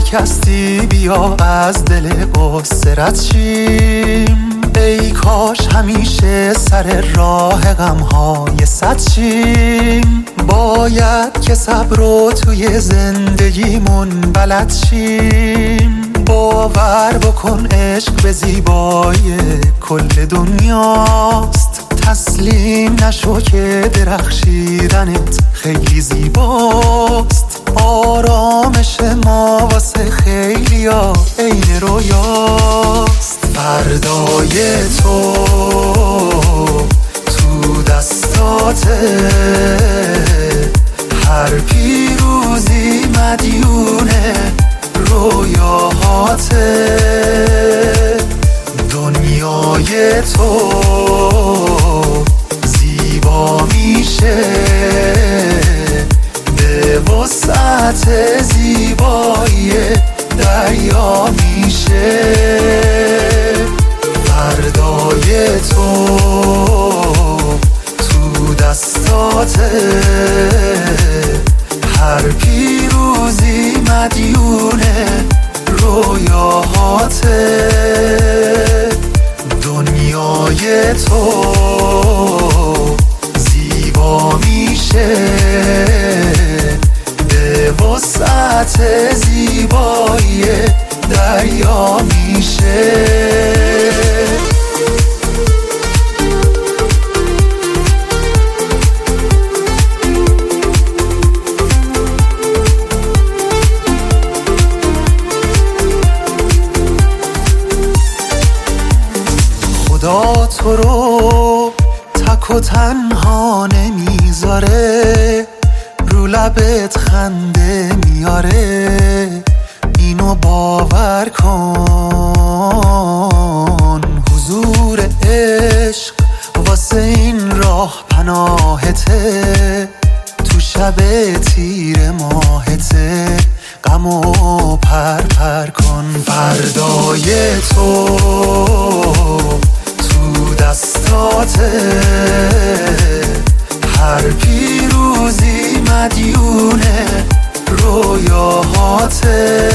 شکستی بیا از دل قصه رد شیم. ای کاش همیشه سر راه غم‌های صد شیم. باید که صبر رو توی زندگیمون بلد شیم. باور بکن عشق به زیبایی کل دنیاست. تسلیم نشو که درخشیدنت خیلی زیباست. آرامش ما واسه خیلیا عین رویاست. فردای تو دستاته، هر پیروزی مدیونه رویاهاته. دنیای تو زیبا میشه به وسعت زیبایی دریا میشه. فردای تو دستاته، هر پیروزی مدیونه رویاهاته. دنیای تو زیبا میشه به وسعت زیبایی دریا میشه. خدا تو رو تک و تنها نمیذاره، رو لبت خنده میاره. اینو باور کن، حضور عشق واسه این راه پناهته. تو شب تیر ماهته غمو پر کن. فردای تو دستاته، هر پیروزی مدیونه رویاهاته.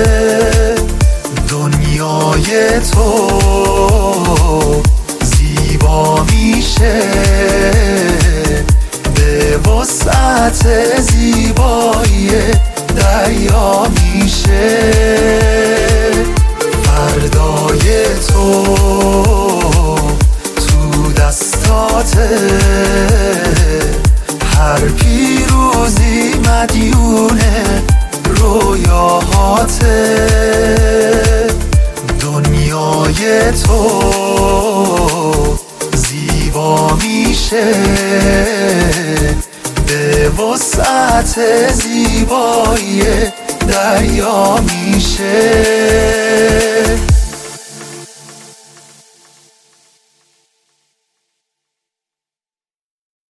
دنیای تو زیبا میشه به وسعت زیبایی دریا میشه. فردای تو دستاته، هر پیروزی مدیونه رویاهاته. دنیای تو زیبا میشه به وسعت زیبایی دریا میشه.